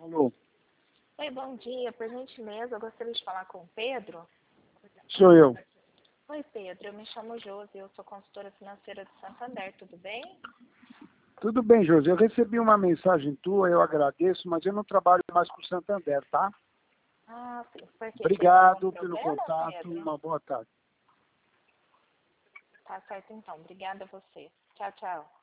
Alô? Oi, bom dia. Por gentileza, eu gostaria de falar com o Pedro. Sou eu. Oi, Pedro. Eu me chamo Josi, eu sou consultora financeira do Santander, tudo bem? Tudo bem, José. Eu recebi uma mensagem tua, eu agradeço, mas eu não trabalho mais com o Santander, tá? Ah, sim. Por quê? Teve algum Obrigado pelo problema, contato, Pedro? uma boa tarde. Tá certo, então. Obrigada a você. Tchau, tchau.